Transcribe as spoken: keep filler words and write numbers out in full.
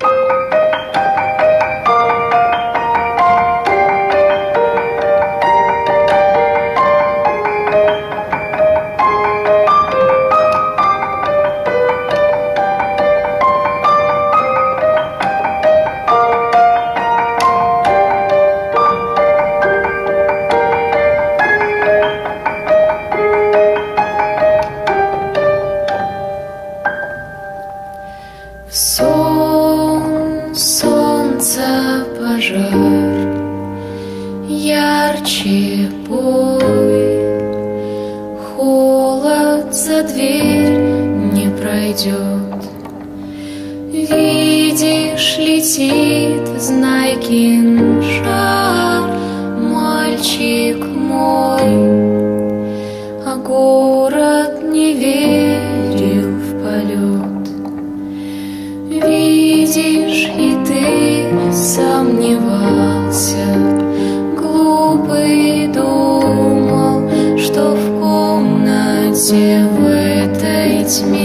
Сон, солнце, пожар, ярче бой, холод за дверь не пройдет. Видишь, летит Знайкин шар, мальчик мой, а город не верил в полет. Видишь, и ты сомневался, глупый думал, что в комнате в этой тьме